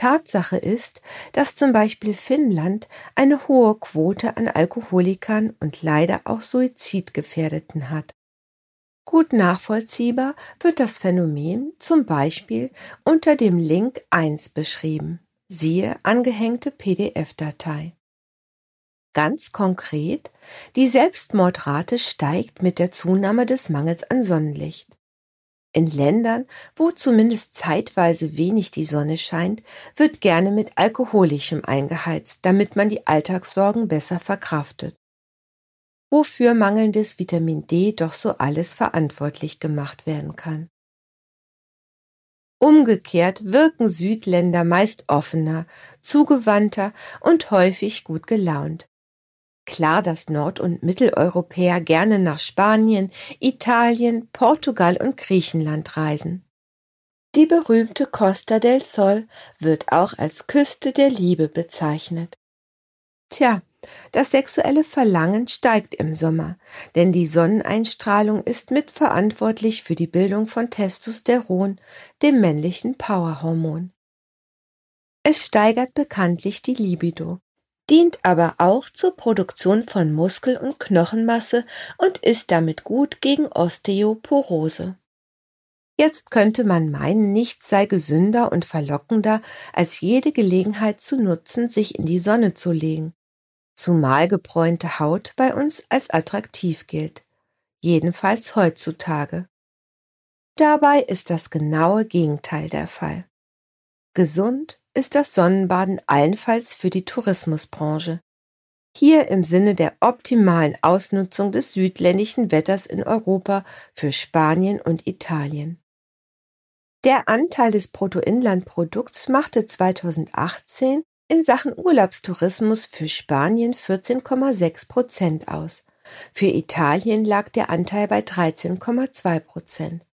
Tatsache ist, dass zum Beispiel Finnland eine hohe Quote an Alkoholikern und leider auch Suizidgefährdeten hat. Gut nachvollziehbar wird das Phänomen zum Beispiel unter dem Link 1 beschrieben. Siehe angehängte PDF-Datei. Ganz konkret, die Selbstmordrate steigt mit der Zunahme des Mangels an Sonnenlicht. In Ländern, wo zumindest zeitweise wenig die Sonne scheint, wird gerne mit Alkoholischem eingeheizt, damit man die Alltagssorgen besser verkraftet. Wofür mangelndes Vitamin D doch so alles verantwortlich gemacht werden kann. Umgekehrt wirken Südländer meist offener, zugewandter und häufig gut gelaunt. Klar, dass Nord- und Mitteleuropäer gerne nach Spanien, Italien, Portugal und Griechenland reisen. Die berühmte Costa del Sol wird auch als Küste der Liebe bezeichnet. Tja, das sexuelle Verlangen steigt im Sommer, denn die Sonneneinstrahlung ist mitverantwortlich für die Bildung von Testosteron, dem männlichen Powerhormon. Es steigert bekanntlich die Libido, dient aber auch zur Produktion von Muskel- und Knochenmasse und ist damit gut gegen Osteoporose. Jetzt könnte man meinen, nichts sei gesünder und verlockender, als jede Gelegenheit zu nutzen, sich in die Sonne zu legen. Zumal gebräunte Haut bei uns als attraktiv gilt, jedenfalls heutzutage. Dabei ist das genaue Gegenteil der Fall. Gesund ist das Sonnenbaden allenfalls für die Tourismusbranche. Hier im Sinne der optimalen Ausnutzung des südländischen Wetters in Europa für Spanien und Italien. Der Anteil des Bruttoinlandprodukts machte 2018 in Sachen Urlaubstourismus für Spanien 14,6% aus. Für Italien lag der Anteil bei 13,2%.